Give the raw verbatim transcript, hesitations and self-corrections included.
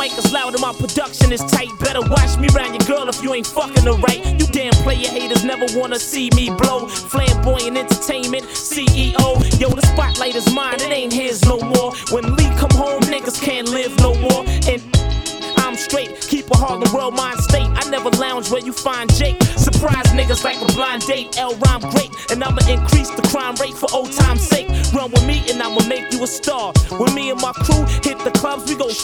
mic is loud and my production is tight. Better watch me round your girl if you ain't fucking her right. You damn player haters never wanna see me blow. Flamboyant entertainment, C E O. Yo, the spotlight is mine, it ain't his no more. When Lee come home, niggas can't live no more. And I'm straight, keep a Harlem World mind state. I never lounge where you find Jake. Surprise niggas like a blind date. L rhyme great, and I'ma increase the crime rate for old time's sake. Run with me and I'ma make you a star. When me and my crew hit the clubs, we go